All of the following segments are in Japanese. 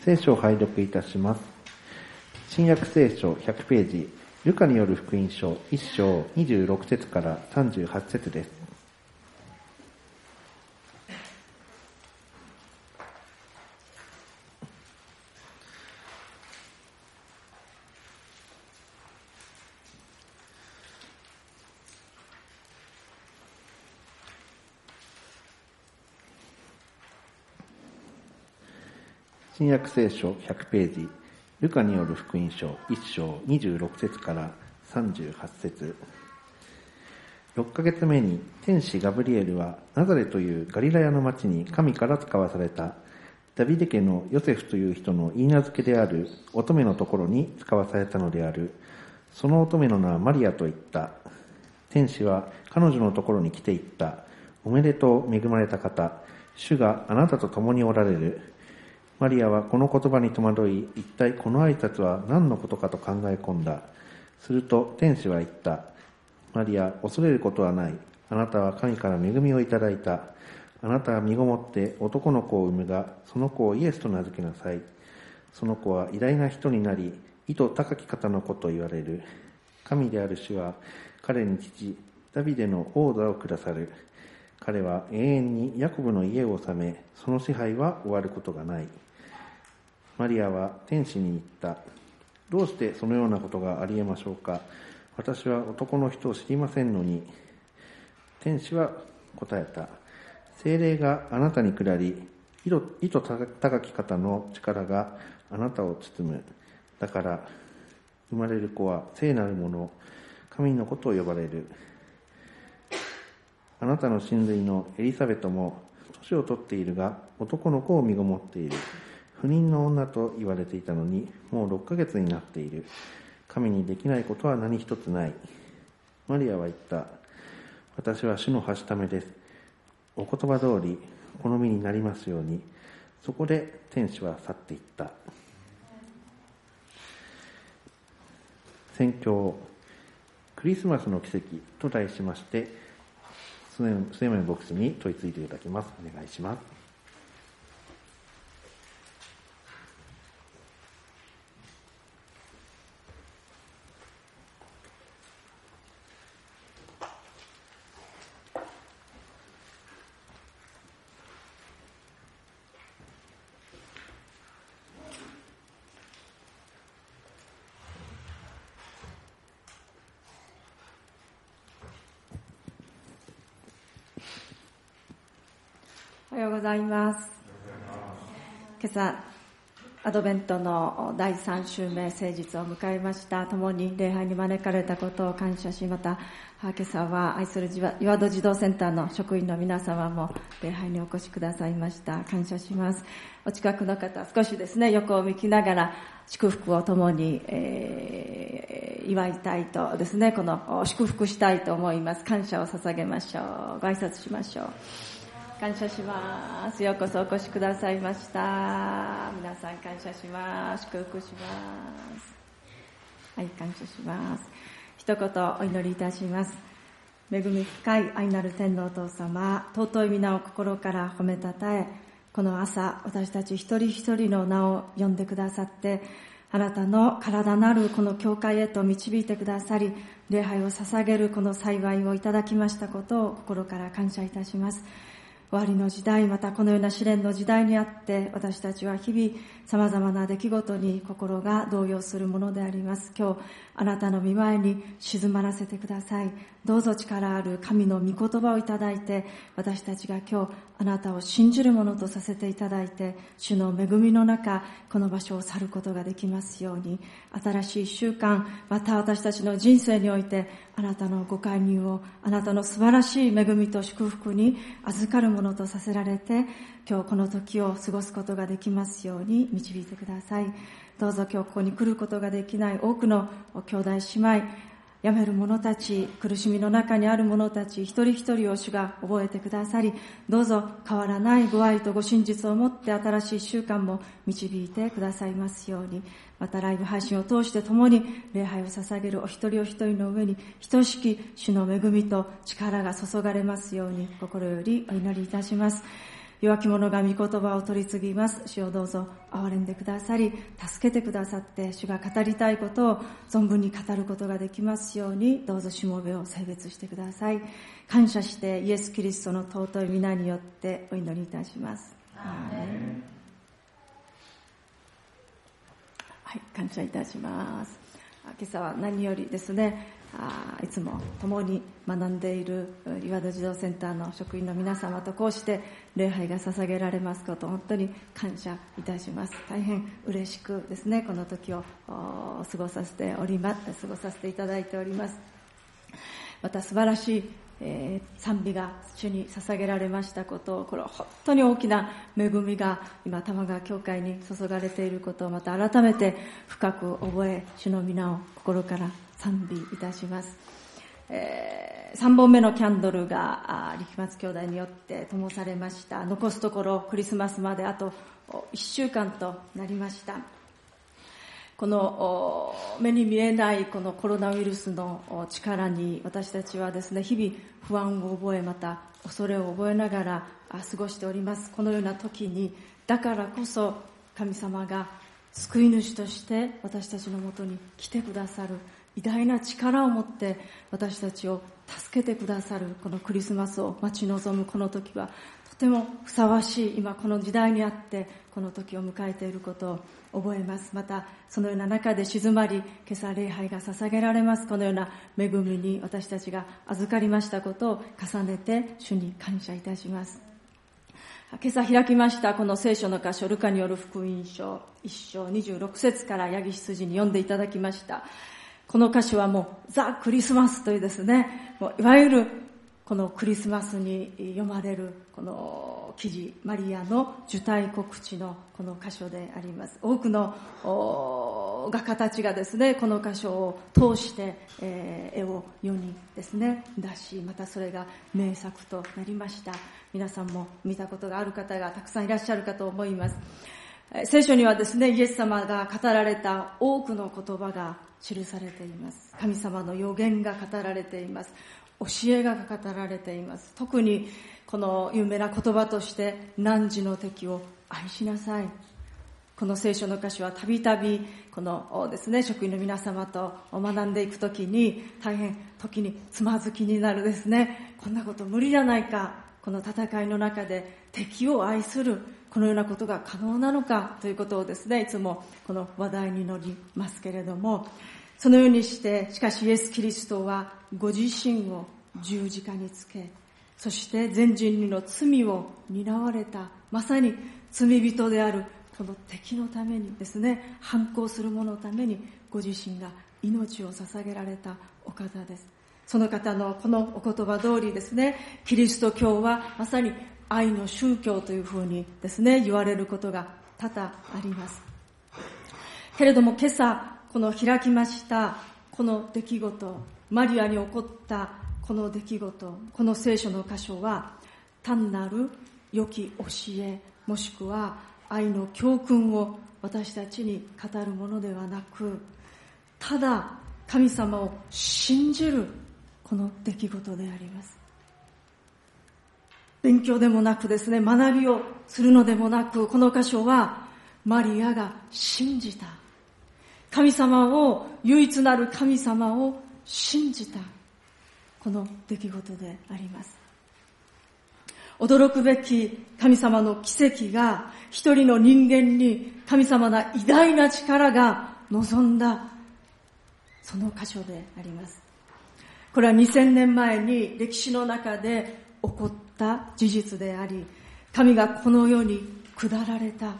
聖書を拝読いたします。新約聖書100ページ、ルカによる福音書1章26節から38節です。新約聖書100ページ、ルカによる福音書1章26節から38節。6ヶ月目に天使ガブリエルはナザレというガリラヤの町に神から使わされたダビデ家のヨセフという人の言い名付けである乙女のところに使わされたのである。その乙女の名はマリアと言った。天使は彼女のところに来て言った。おめでとう、恵まれた方、主があなたと共におられる。マリアはこの言葉に戸惑い、一体この挨拶は何のことかと考え込んだ。すると天使は言った。マリア、恐れることはない。あなたは神から恵みをいただいた。あなたは身ごもって男の子を産むが、その子をイエスと名付けなさい。その子は偉大な人になり、意図高き方の子と言われる。神である主は彼に父、ダビデの王座をくださる。彼は永遠にヤコブの家を治め、その支配は終わることがない。マリアは天使に言った。どうしてそのようなことがありえましょうか。私は男の人を知りませんのに。天使は答えた。聖霊があなたに下り、意図高き方の力があなたを包む。だから生まれる子は聖なるもの、神の子と呼ばれる。あなたの親類のエリザベトも年を取っているが、男の子を身ごもっている。不妊の女と言われていたのに、もう6ヶ月になっている。神にできないことは何一つない。マリアは言った。私は主のはしためです。お言葉通り、好みになりますように。そこで天使は去っていった。宣教、クリスマスの奇跡と題しまして、末山牧師に問いついていただきます。お願いします。 おはようございます。今朝アドベントの第3週目聖日を迎えました。共に礼拝に招かれたことを感謝し、また今朝は愛する岩戸児童センターの職員の皆様も礼拝にお越しくださいました。感謝します。お近くの方、少しですね、横を向きながら祝福を共に、祝いたいとですね、この祝福したいと思います。感謝を捧げましょう。ご挨拶しましょう。感謝します。ようこそお越しくださいました。皆さん感謝します。祝福します。はい、感謝します。一言お祈りいたします。恵み深い愛なる天のお父様、尊い皆を心から褒めたたえ、この朝私たち一人一人の名を呼んでくださって、あなたの体なるこの教会へと導いてくださり、礼拝を捧げるこの幸いをいただきましたことを心から感謝いたします。終わりの時代、またこのような試練の時代にあって、私たちは日々様々な出来事に心が動揺するものであります。今日あなたの御前に静まらせてください。どうぞ力ある神の御言葉をいただいて、私たちが今日あなたを信じるものとさせていただいて、主の恵みの中、この場所を去ることができますように、新しい一週間、また私たちの人生において、あなたのご介入を、あなたの素晴らしい恵みと祝福に預かるものとさせられて、今日この時を過ごすことができますように導いてください。どうぞ今日ここに来ることができない多くの兄弟姉妹、やめる者たち、苦しみの中にある者たち、一人一人を主が覚えてくださり、どうぞ変わらないご愛とご真実を持って新しい一週間も導いてくださいますように、またライブ配信を通して共に礼拝を捧げるお一人お一人の上に等しき主の恵みと力が注がれますように心よりお祈りいたします。 弱き者が御言葉を取り次ぎます。主をどうぞ憐れんでくださり、助けてくださって、主が語りたいことを存分に語ることができますように、どうぞしもべを性別してください。感謝してイエス・キリストの尊い皆によってお祈りいたします。アーメン。はい、感謝いたします。今朝は何よりですね、いつも共に学んでいる岩戸児童センターの職員の皆様とこうして礼拝が捧げられますことを本当に感謝いたします。大変嬉しくですね、この時を過ごさせていただいております。また素晴らしい賛美が主に捧げられましたことを、これは本当に大きな恵みが今玉川教会に注がれていることをまた改めて深く覚え、主の皆を心から賛美いたします。3本目のキャンドルが力松兄弟によって灯されました。残すところクリスマスまであと1週間となりました。この目に見えないこのコロナウイルスの力に私たちはですね、日々不安を覚え、また恐れを覚えながら過ごしております。このような時に、だからこそ神様が救い主として私たちのもとに来てくださる偉大な力を持って私たちを助けてくださるこのクリスマスを待ち望むこの時はとてもふさわしい、今この時代にあってこの時を迎えていることを覚えます。またそのような中で静まり、今朝礼拝が捧げられます。このような恵みに私たちが預かりましたことを重ねて主に感謝いたします。今朝開きましたこの聖書の箇所、ルカによる福音書1章26節からヤギ羊に読んでいただきました。この箇所はもうザ・クリスマスというですね、もういわゆるこのクリスマスに読まれるこの記事、マリアの受胎告知のこの箇所であります。多くの画家たちがですね、この箇所を通して絵を世にですね出し、またそれが名作となりました。皆さんも見たことがある方がたくさんいらっしゃるかと思います。聖書にはですね、イエス様が語られた多くの言葉が記されています。神様の予言が語られています。教えが語られています。特にこの有名な言葉として、汝の敵を愛しなさい。この聖書の箇所はたびたびこのですね、職員の皆様と学んでいくときに大変時につまずきになるですね、こんなこと無理じゃないか、この戦いの中で敵を愛するこのようなことが可能なのかということをですね、いつもこの話題に乗りますけれども、そのようにして、しかしイエス・キリストはご自身を十字架につけ、そして全人類の罪を担われた、まさに罪人であるこの敵のためにですね、反抗する者のためにご自身が命を捧げられたお方です。その方のこのお言葉通りですね、キリスト教はまさに愛の宗教というふうにですね、言われることが多々あります。けれども今朝、この開きましたこの出来事、マリアに起こったこの出来事、この聖書の箇所は単なる良き教え、もしくは愛の教訓を私たちに語るものではなく、ただ神様を信じるこの出来事であります。勉強でもなくですね、学びをするのでもなく、この箇所はマリアが信じた、神様を、唯一なる神様を信じたこの出来事であります。驚くべき神様の奇跡が一人の人間に神様の偉大な力が望んだその箇所であります。これは2000年前に歴史の中で起こった事実であり、神がこの世に下られた、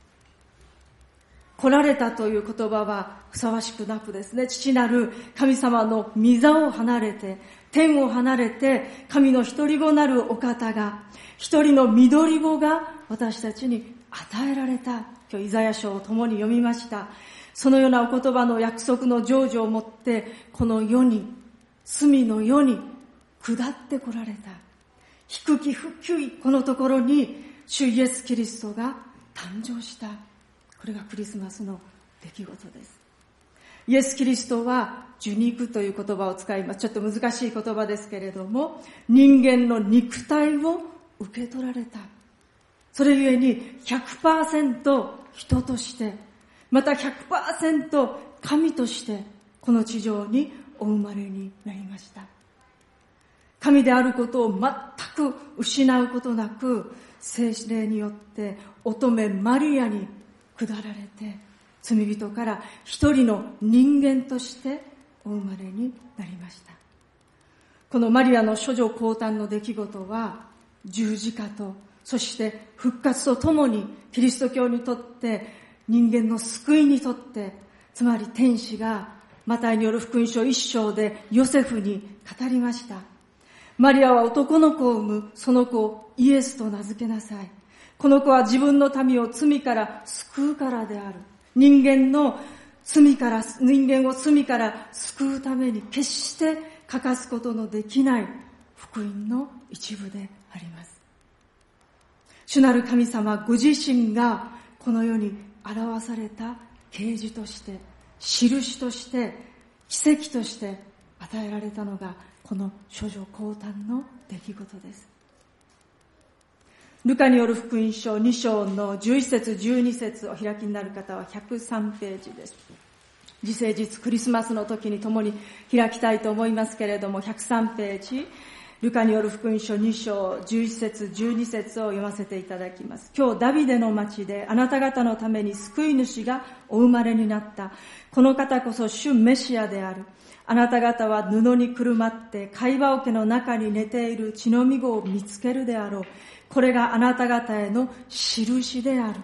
来られたという言葉はふさわしくなくですね、父なる神様の御座を離れて、天を離れて、神の一人子なるお方が、一人の緑子が私たちに与えられた。今日イザヤ書を共に読みました。そのようなお言葉の約束の成就をもって、この世に、隅の世に下って来られた。低き低いこのところに、主イエス・キリストが誕生した。これがクリスマスの出来事です。イエス・キリストは受肉という言葉を使います。ちょっと難しい言葉ですけれども、人間の肉体を受け取られた。 それゆえに 100% 人として、また 100% 神としてこの地上にお生まれになりました。神であることを全く失うことなく、聖霊によって乙女マリアに下られて、罪人から一人の人間としてお生まれになりました。このマリアの処女降誕の出来事は、十字架とそして復活とともにキリスト教にとって、人間の救いにとって、つまり天使がマタイによる福音書1章でヨセフに語りました。マリアは男の子を産む。その子をイエスと名付けなさい。この子は自分の民を罪から救うからである。人間を罪から救うために決して欠かすことのできない福音の一部であります。主なる神様ご自身がこの世に表された啓示として、印として、奇跡として与えられたのがこの処女降誕の出来事です。ルカによる福音書2章の11節12節お開きになる方は103ページです。次世日クリスマスの時に共に開きたいと思いますけれども、103ページ、ルカによる福音書2章11節12節を読ませていただきます。今日ダビデの町であなた方のために救い主がお生まれになった。この方こそ主メシアである。あなた方は布にくるまって貝羽桶の中に寝ている血のみ子を見つけるであろう。これがあなた方への印である。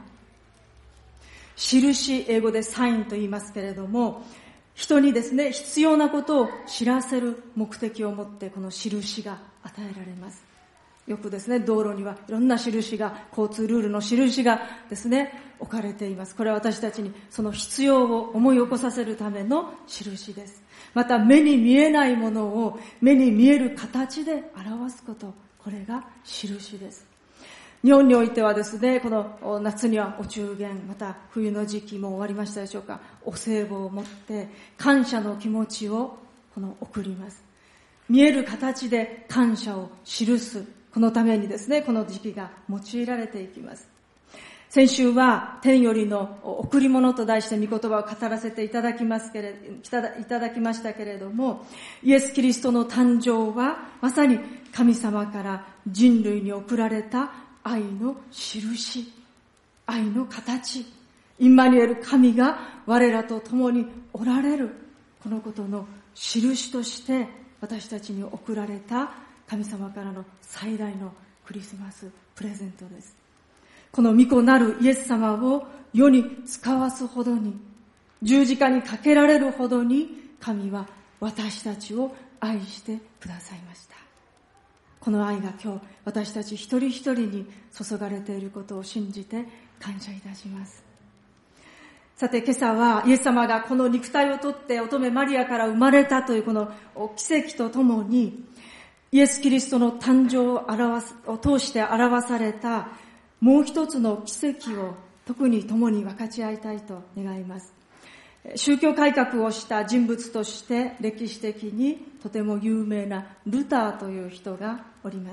印、英語でサインと言いますけれども、人にですね、必要なことを知らせる目的を持ってこの印が与えられます。よくですね、道路にはいろんな印が、交通ルールの印がですね、置かれています。これは私たちにその必要を思い起こさせるための印です。また目に見えないものを目に見える形で表すこと、これが印です。日本においてはですね、この夏にはお中元、また冬の時期も終わりましたでしょうか、お歳暮を持って感謝の気持ちを送ります。見える形で感謝を記す、このためにですね、この時期が用いられていきます。先週は天よりの贈り物と題して御言葉を語らせていただきましたけれども、イエス・キリストの誕生はまさに神様から人類に贈られた愛の印、愛の形、インマニュエル神が我らと共におられる、このことの印として私たちに贈られた神様からの最大のクリスマスプレゼントです。この御子なるイエス様を世に使わすほどに、十字架にかけられるほどに神は私たちを愛してくださいました。この愛が今日私たち一人一人に注がれていることを信じて感謝いたします。さて今朝はイエス様がこの肉体をとって乙女マリアから生まれたというこの奇跡とともに、イエス・キリストの誕生を通して表されたもう一つの奇跡を特に共に分かち合いたいと願います。宗教改革をした人物として歴史的にとても有名なルターという人がおります。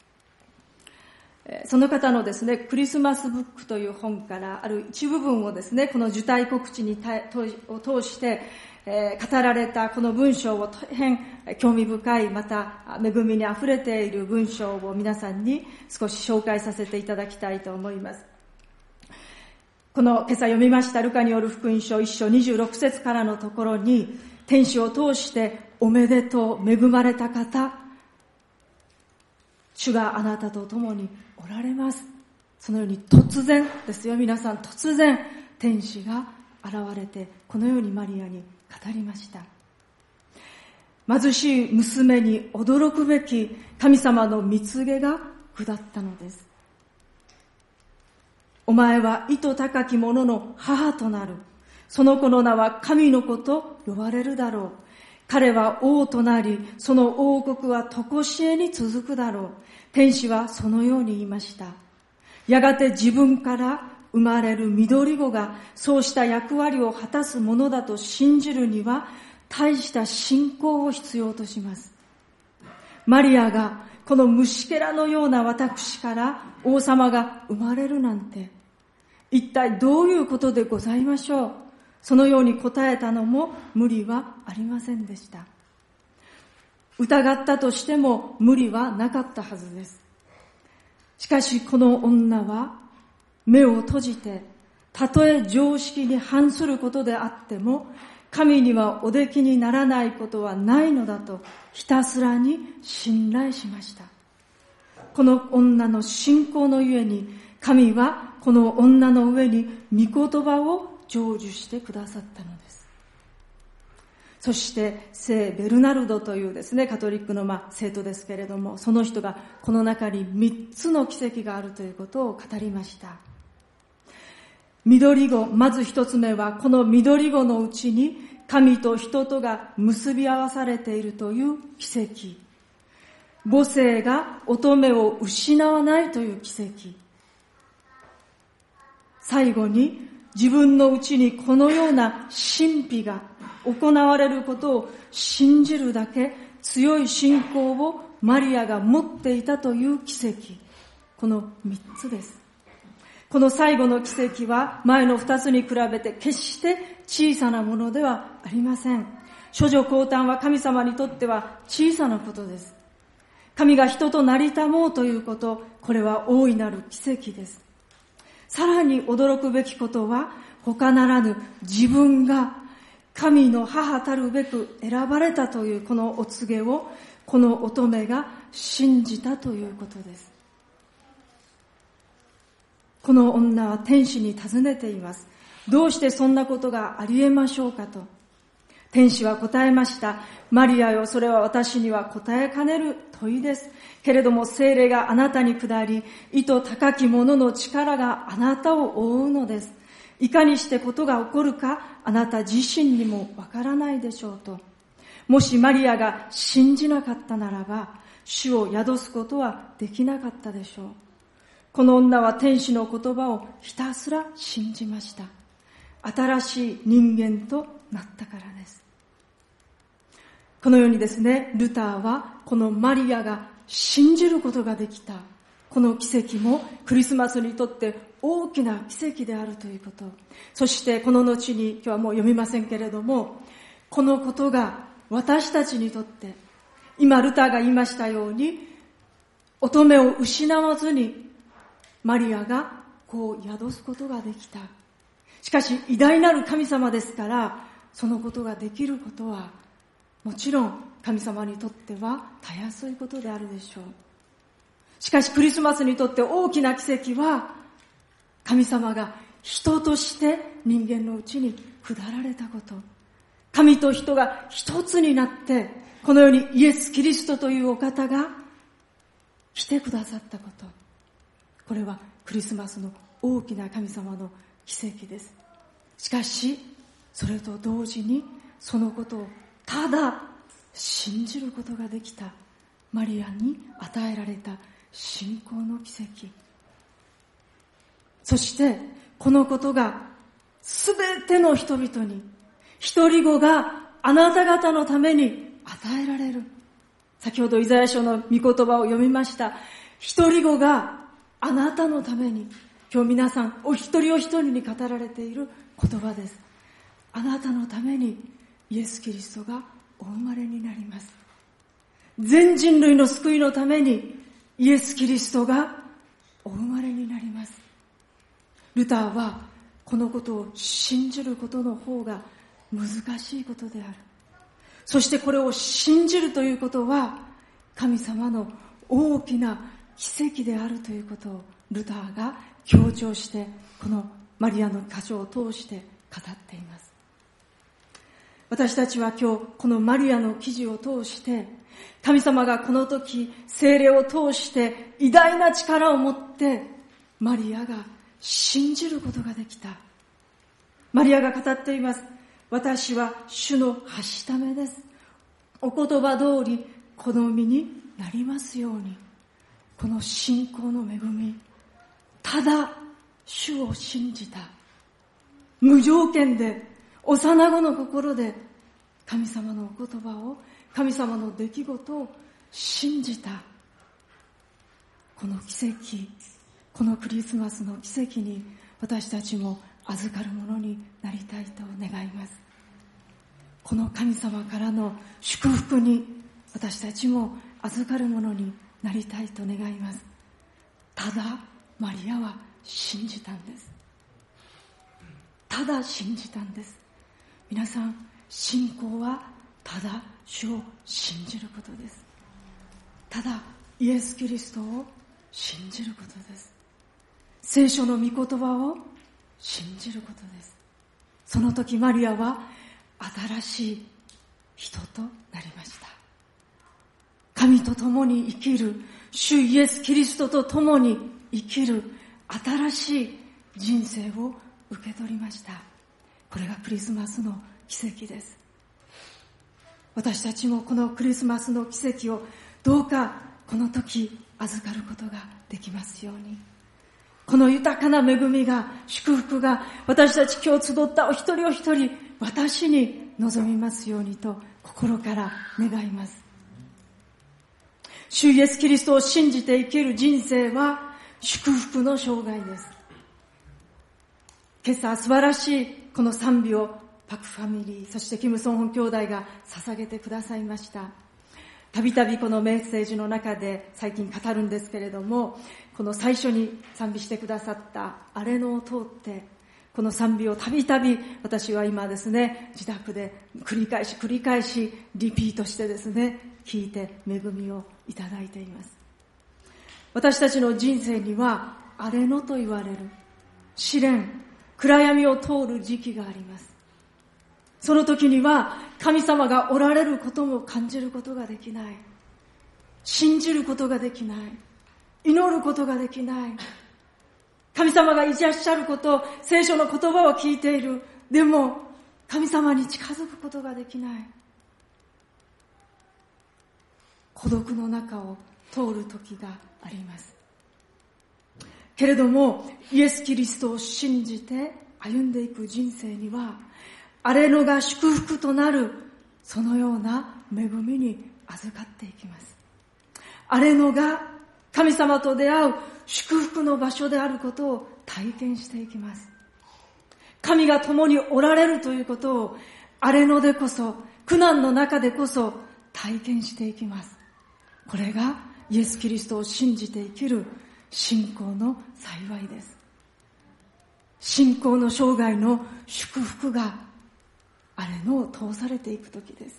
その方のですね、クリスマスブックという本からある一部分をですね、この受胎告知を通して語られたこの文章を大変興味深い、また恵みにあふれている文章を皆さんに少し紹介させていただきたいと思います。この今朝読みましたルカによる福音書1章26節からのところに、天使を通しておめでとう、恵まれた方、主があなたと共におられます。そのように突然ですよ、皆さん、突然天使が現れてこのようにマリアに語りました。貧しい娘に驚くべき神様の御告げが下ったのです。お前は意図高き者の母となる。その子の名は神の子と呼ばれるだろう。彼は王となり、その王国は常しえに続くだろう。天使はそのように言いました。やがて自分から生まれる緑子がそうした役割を果たすものだと信じるには大した信仰を必要とします。マリアがこの虫けらのような私から王様が生まれるなんて、一体どういうことでございましょう。そのように答えたのも無理はありませんでした。疑ったとしても無理はなかったはずです。しかしこの女は目を閉じて、たとえ常識に反することであっても、神にはおできにならないことはないのだとひたすらに信頼しました。この女の信仰のゆえに、神はこの女の上に御言葉を成就してくださったのです。そして聖ベルナルドというですね、カトリックの聖徒ですけれども、その人がこの中に3つの奇跡があるということを語りました。緑子、まず一つ目は、この緑子のうちに神と人とが結び合わされているという奇跡。母性が乙女を失わないという奇跡。最後に、自分のうちにこのような神秘が行われることを信じるだけ強い信仰をマリアが持っていたという奇跡。この3つです。この最後の奇跡は前の2つに比べて決して小さなものではありません。処女降誕は神様にとっては小さなことです。神が人となりたもうということ、これは大いなる奇跡です。さらに驚くべきことは、他ならぬ自分が神の母たるべく選ばれたというこのお告げを、この乙女が信じたということです。この女は天使に尋ねています。どうしてそんなことがありえましょうかと。天使は答えました。マリアよ、それは私には答えかねる問いです。けれども聖霊があなたに下り、意図高き者の力があなたを覆うのです。いかにしてことが起こるか、あなた自身にもわからないでしょうと。もしマリアが信じなかったならば、主を宿すことはできなかったでしょう。この女は天使の言葉をひたすら信じました。新しい人間となったからです。このようにですね、ルターはこのマリアが信じることができたこの奇跡もクリスマスにとって大きな奇跡であるということ。そしてこの後に、今日はもう読みませんけれども、このことが私たちにとって、今ルターが言いましたように、乙女を失わずにマリアがこう宿すことができた。しかし偉大なる神様ですから、そのことができることはもちろん神様にとってはたやすいことであるでしょう。しかしクリスマスにとって大きな奇跡は、神様が人として人間のうちに下られたこと。神と人が一つになって、この世にイエス・キリストというお方が来てくださったこと。これはクリスマスの大きな神様の奇跡です。しかし、それと同時にそのことをただ信じることができたマリアに与えられた信仰の奇跡。そしてこのことがすべての人々に、一人子があなた方のために与えられる。先ほどイザヤ書の御言葉を読みました。一人子があなたのために、今日皆さんお一人お一人に語られている言葉です。あなたのためにイエス・キリストがお生まれになります。全人類の救いのためにイエス・キリストがお生まれになります。ルターはこのことを信じることの方が難しいことである。そしてこれを信じるということは神様の大きな奇跡であるということをルターが強調して、このマリアの箇所を通して語っています。私たちは今日このマリアの記事を通して、神様がこの時聖霊を通して偉大な力を持ってマリアが信じることができた。マリアが語っています。私は主のはしためです。お言葉通り子の身になりますように。この信仰の恵み、ただ主を信じた。無条件で、幼子の心で神様のお言葉を、神様の出来事を信じた。 この奇跡、このクリスマスの奇跡に私たちも預かるものになりたいと願います。この神様からの祝福に私たちも預かるものになりたいと願います。ただマリアは信じたんです。ただ信じたんです。皆さん、信仰はただ主を信じることです。ただイエス・キリストを信じることです。聖書の御言葉を信じることです。その時マリアは新しい人となりました。神と共に生きる、主イエス・キリストと共に生きる新しい人生を受け取りました。これがクリスマスの奇跡です。私たちもこのクリスマスの奇跡をどうかこの時預かることができますように。この豊かな恵みが、祝福が私たち今日集ったお一人お一人、私に望みますようにと心から願います。主イエスキリストを信じて生きる人生は祝福の生涯です。今朝素晴らしいこの賛美をパクファミリー、そしてキム・ソンホン兄弟が捧げてくださいました。たびたびこのメッセージの中で最近語るんですけれども、この最初に賛美してくださったアレノを通って、この賛美をたびたび私は今ですね、自宅で繰り返しリピートしてですね、聞いて恵みをいただいています。私たちの人生にはアレノと言われる試練、暗闇を通る時期があります。その時には神様がおられることも感じることができない。信じることができない。祈ることができない。神様がいらっしゃること、聖書の言葉を聞いている。でも神様に近づくことができない。孤独の中を通る時があります。けれどもイエス・キリストを信じて歩んでいく人生には、アレノが祝福となるそのような恵みに預かっていきます。アレノが神様と出会う祝福の場所であることを体験していきます。神が共におられるということをアレノでこそ、苦難の中でこそ体験していきます。これがイエス・キリストを信じて生きる信仰の幸いです。信仰の生涯の祝福がアレノを通されていく時です。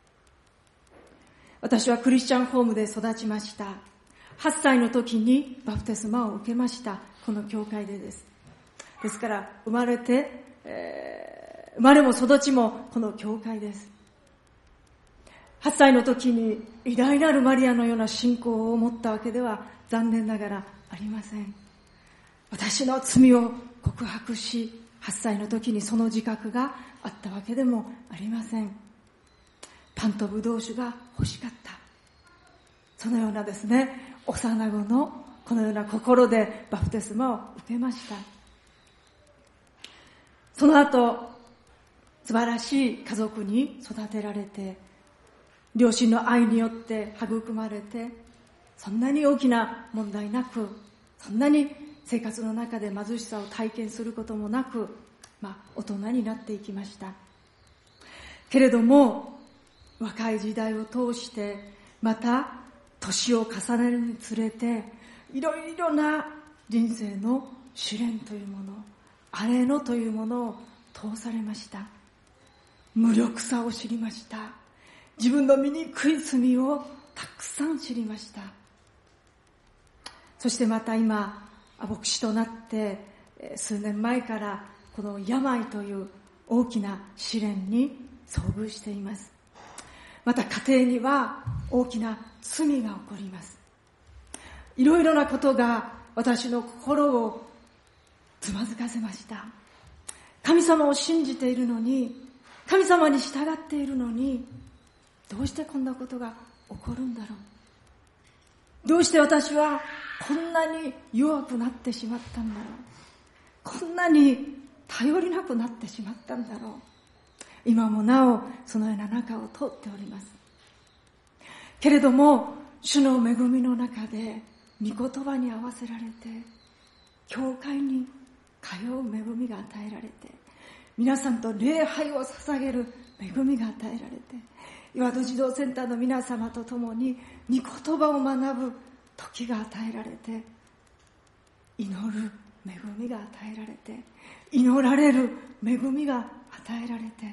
私はクリスチャンホームで育ちました。8歳の時にバプテスマを受けました。この教会でです。ですから生まれも育ちもこの教会です。8歳の時に偉大なるマリアのような信仰を持ったわけでは残念ながらありません。私の罪を告白し、8歳の時にその自覚があったわけでもありません。パンとブドウ酒が欲しかった。そのようなですね、幼子のこのような心でバプテスマを受けました。その後、素晴らしい家族に育てられて、両親の愛によって育まれて、そんなに大きな問題なく、そんなに生活の中で貧しさを体験することもなく、大人になっていきました。けれども若い時代を通して、また年を重ねるにつれて、いろいろな人生の試練というもの、アレノというものを通されました。無力さを知りました。自分の醜い罪をたくさん知りました。そしてまた今牧師となって数年前からこの病という大きな試練に遭遇しています。また家庭には大きな罪が起こります。いろいろなことが私の心をつまずかせました。神様を信じているのに、神様に従っているのに、どうしてこんなことが起こるんだろう。どうして私はこんなに弱くなってしまったんだろう。こんなに頼りなくなってしまったんだろう。今もなおそのような中を通っております。けれども主の恵みの中で御言葉に合わせられて、教会に通う恵みが与えられて、皆さんと礼拝を捧げる恵みが与えられて、岩戸児童センターの皆様と共に御言葉を学ぶ時が与えられて、祈る恵みが与えられて、祈られる恵みが与えられて、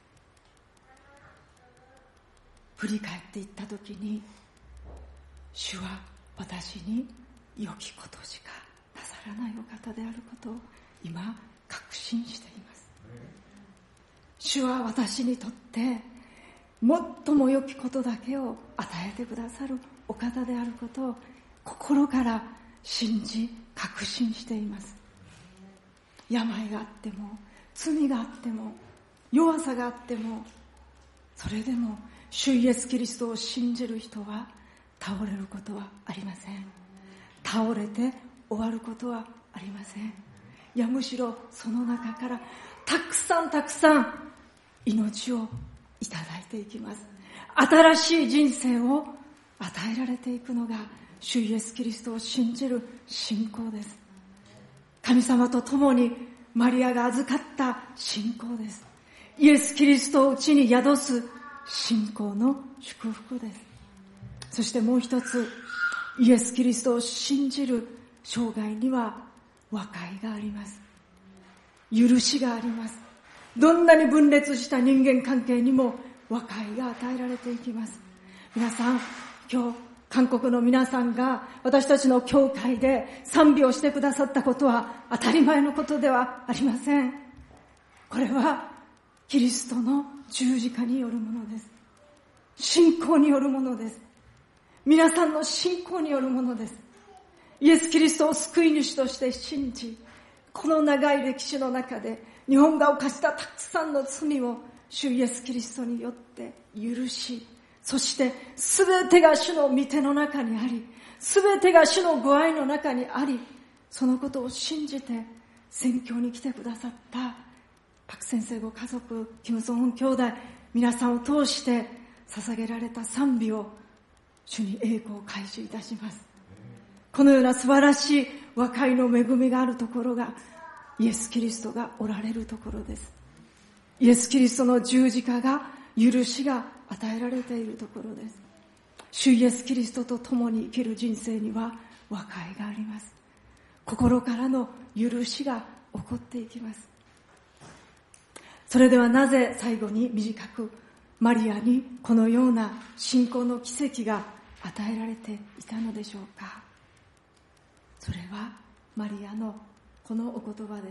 振り返っていった時に、主は私に良きことしかなさらないお方であることを今確信しています。主は私にとって最も良きことだけを与えてくださるお方であることを心から信じ確信しています。病があっても、罪があっても、弱さがあっても、それでも主イエスキリストを信じる人は倒れることはありません。倒れて終わることはありません。いや、むしろその中からたくさん命をいただいていきます。新しい人生を与えられていくのが主イエスキリストを信じる信仰です。神様と共にマリアが預かった信仰です。イエスキリストをうちに宿す信仰の祝福です。そしてもう一つ、イエスキリストを信じる生涯には和解があります。許しがあります。どんなに分裂した人間関係にも和解が与えられていきます。皆さん、今日韓国の皆さんが私たちの教会で賛美をしてくださったことは当たり前のことではありません。これはキリストの十字架によるものです。信仰によるものです。皆さんの信仰によるものです。イエス・キリストを救い主として信じ、この長い歴史の中で日本が犯したたくさんの罪を主イエス・キリストによって許し、そして全てが主の御手の中にあり、全てが主のご愛の中にあり、そのことを信じて宣教に来てくださったパク先生ご家族、キム・ソンウン兄弟、皆さんを通して捧げられた賛美を主に栄光を開示いたします。このような素晴らしい和解の恵みがあるところがイエス・キリストがおられるところです。イエス・キリストの十字架が許しが与えられているところです。主イエス・キリストと共に生きる人生には和解があります。心からの許しが起こっていきます。それではなぜ最後に短くマリアにこのような信仰の奇跡が与えられていたのでしょうか。それはマリアのこのお言葉です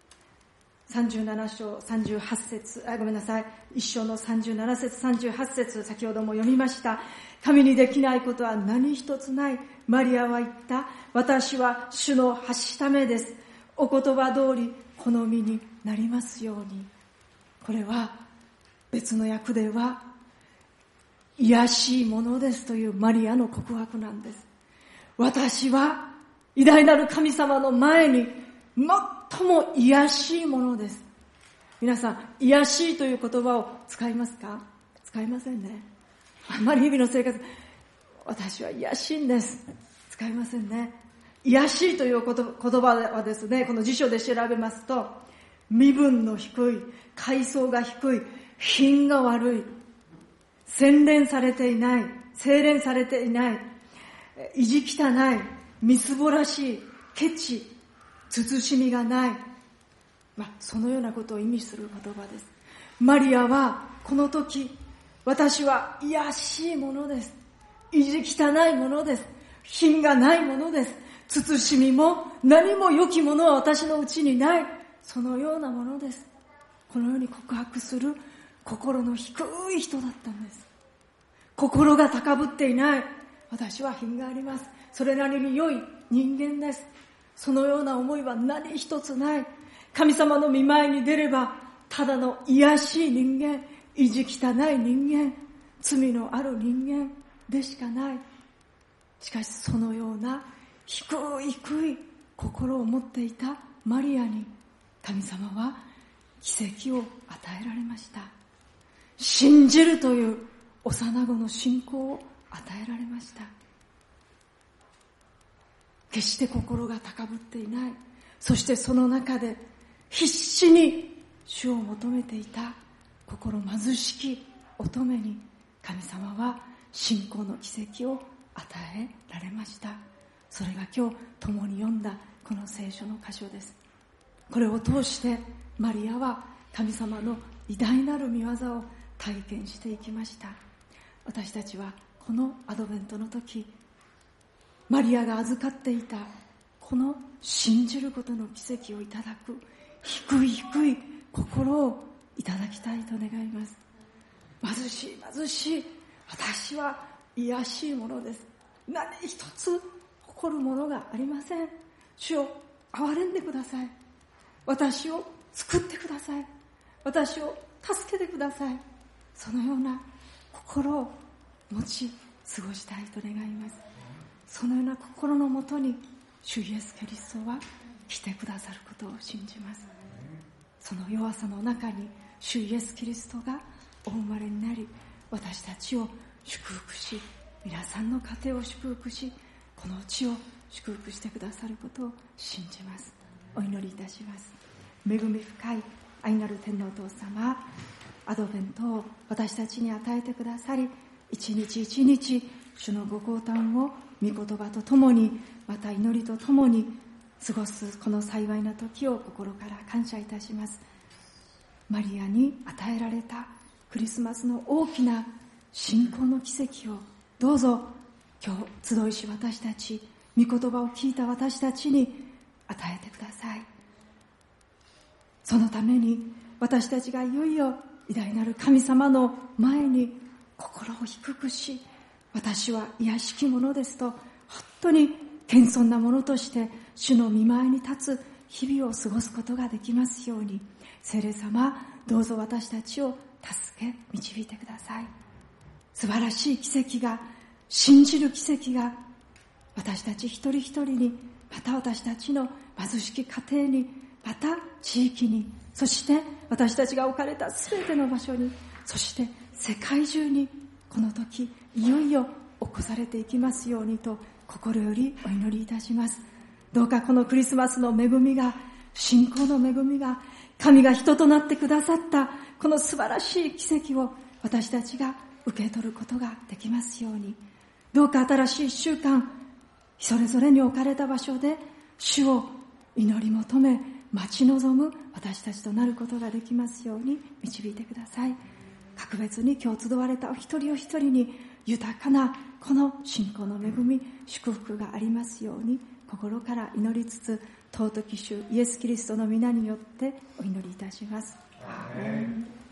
。37章38節1章の37節38節、先ほども読みました。神にできないことは何一つない。マリアは言った。私は主のはしためです。お言葉通り好みになりますように。これは別の訳では癒しいものですというマリアの告白なんです。私は偉大なる神様の前に最も癒しいものです。皆さん、癒しいという言葉を使いますか？使いませんね。あんまり日々の生活、私は癒しいんです。使いませんね。癒しいという言葉はですね、この辞書で調べますと、身分の低い、階層が低い、品が悪い、洗練されていない、精錬されていない、意地汚い、みすぼらしい、ケチ、慎みがない、そのようなことを意味する言葉です。マリアはこの時、私は癒しいものです。意地汚いものです。品がないものです。慎みも何も良きものは私のうちにない。そのようなものです。このように告白する心の低い人だったんです。心が高ぶっていない。私は品があります。それなりに良い人間です。そのような思いは何一つない。神様の御前に出ればただの癒しい人間、意地汚い人間、罪のある人間でしかない。しかしそのような低い心を持っていたマリアに神様は奇跡を与えられました。信じるという幼子の信仰を与えられました。 決して心が高ぶっていない。そしてその中で必死に主を求めていた心貧しき乙女に神様は信仰の奇跡を与えられました。それが今日共に読んだこの聖書の箇所です。これを通してマリアは神様の偉大なる御業を体験していきました。私たちはこのアドベントの時、マリアが預かっていたこの信じることの奇跡をいただく低い低い心をいただきたいと願います。貧しい貧しい、私は卑しいものです。何一つ誇るものがありません。主を憐れんでください。私を救ってください。私を助けてください。そのような心を持ち過ごしたいと願います。そのような心のもとに主イエスキリストは来てくださることを信じます。その弱さの中に主イエスキリストがお生まれになり、私たちを祝福し、皆さんの家庭を祝福し、この地を祝福してくださることを信じます。お祈りいたします。恵み深い愛なる天のお父様、アドベントを私たちに与えてくださり、一日一日主のご降誕を御言葉とともに、また祈りとともに過ごすこの幸いな時を心から感謝いたします。マリアに与えられたクリスマスの大きな信仰の奇跡をどうぞ今日集いし私たち、御言葉を聞いた私たちに与えてください。そのために私たちがいよいよ偉大なる神様の前に心を低くし、私は卑しき者ですと、本当に謙遜なものとして主の御前に立つ日々を過ごすことができますように、聖霊様、どうぞ私たちを助け導いてください。素晴らしい奇跡が、信じる奇跡が私たち一人一人に、また私たちの貧しき家庭に、また地域に、そして私たちが置かれたすべての場所に、そして世界中にこの時いよいよ起こされていきますようにと心よりお祈りいたします。どうかこのクリスマスの恵みが、信仰の恵みが、神が人となってくださったこの素晴らしい奇跡を私たちが受け取ることができますように、どうか新しい1週間、それぞれに置かれた場所で主を祈り求め待ち望む私たちとなることができますように導いてください。格別に今日集われたお一人お一人に豊かなこの信仰の恵み、祝福がありますように心から祈りつつ、尊き主イエスキリストの皆によってお祈りいたします。アーメン。